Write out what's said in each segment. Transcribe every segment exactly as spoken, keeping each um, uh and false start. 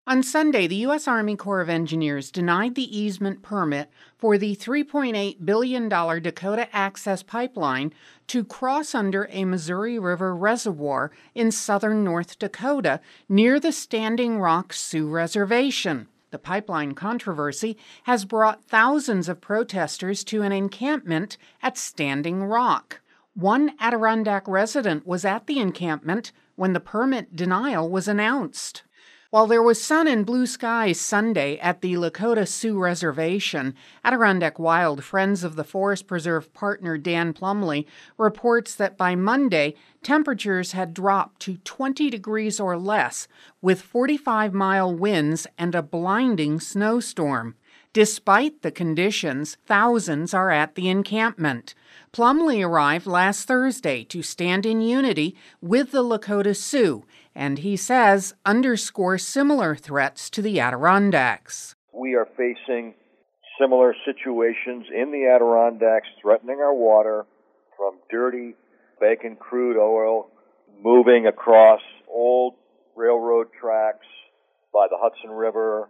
On Sunday, the U S Army Corps of Engineers denied the easement permit for the three point eight billion dollars Dakota Access Pipeline to cross under a Missouri River reservoir in southern North Dakota near the Standing Rock Sioux Reservation. The pipeline controversy has brought thousands of protesters to an encampment at Standing Rock. One Adirondack resident was at the encampment when the permit denial was announced. While there was sun and blue skies Sunday at the Lakota Sioux Reservation, Adirondack Wild Friends of the Forest Preserve partner Dan Plumley reports that by Monday, temperatures had dropped to twenty degrees or less, with forty-five mile winds and a blinding snowstorm. Despite the conditions, thousands are at the encampment. Plumley arrived last Thursday to stand in unity with the Lakota Sioux, and he says underscore similar threats to the Adirondacks. We are facing similar situations in the Adirondacks threatening our water, from dirty bacon crude oil moving across old railroad tracks by the Hudson River,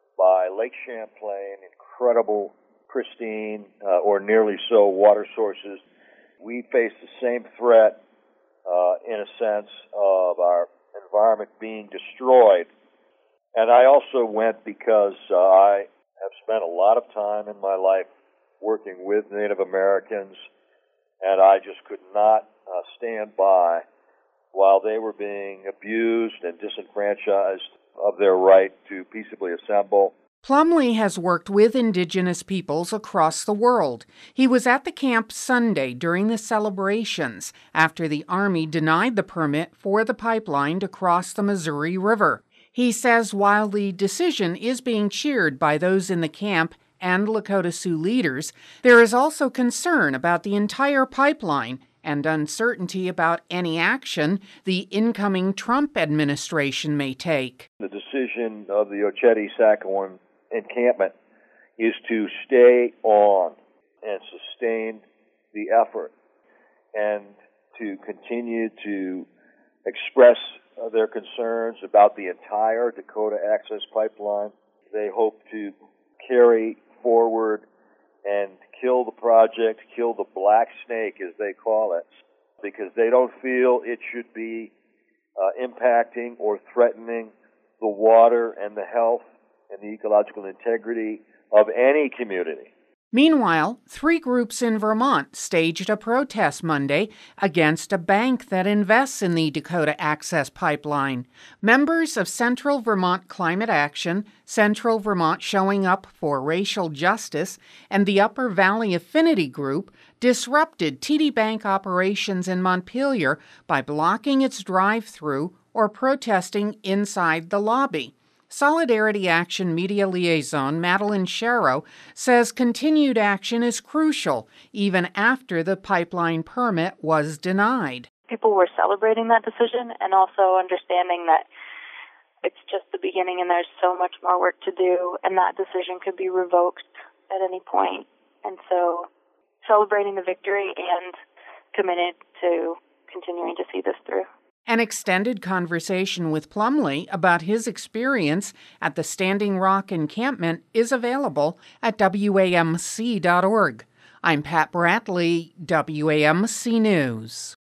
by Lake Champlain, incredible, pristine, uh, or nearly so, water sources. We face the same threat, uh, in a sense, of our environment being destroyed. And I also went because uh, I have spent a lot of time in my life working with Native Americans, and I just could not uh, stand by while they were being abused and disenfranchised of their right to peaceably assemble. Plumley has worked with Indigenous peoples across the world. He was at the camp Sunday during the celebrations after the Army denied the permit for the pipeline to cross the Missouri River. He says while the decision is being cheered by those in the camp and Lakota Sioux leaders, there is also concern about the entire pipeline and uncertainty about any action the incoming Trump administration may take. The decision of the Oceti-Sakowin encampment is to stay on and sustain the effort and to continue to express uh, their concerns about the entire Dakota Access Pipeline. They hope to carry forward and kill the project, kill the black snake, as they call it, because they don't feel it should be uh, impacting or threatening the water and the health and the ecological integrity of any community. Meanwhile, three groups in Vermont staged a protest Monday against a bank that invests in the Dakota Access Pipeline. Members of Central Vermont Climate Action, Central Vermont Showing Up for Racial Justice, and the Upper Valley Affinity Group disrupted T D Bank operations in Montpelier by blocking its drive-through or protesting inside the lobby. Solidarity Action Media Liaison Madeline Sharrow says continued action is crucial even after the pipeline permit was denied. People were celebrating that decision and also understanding that it's just the beginning and there's so much more work to do, and that decision could be revoked at any point. And so celebrating the victory and committed to continuing to see this through. An extended conversation with Plumley about his experience at the Standing Rock encampment is available at W A M C dot org. I'm Pat Bradley, W A M C News.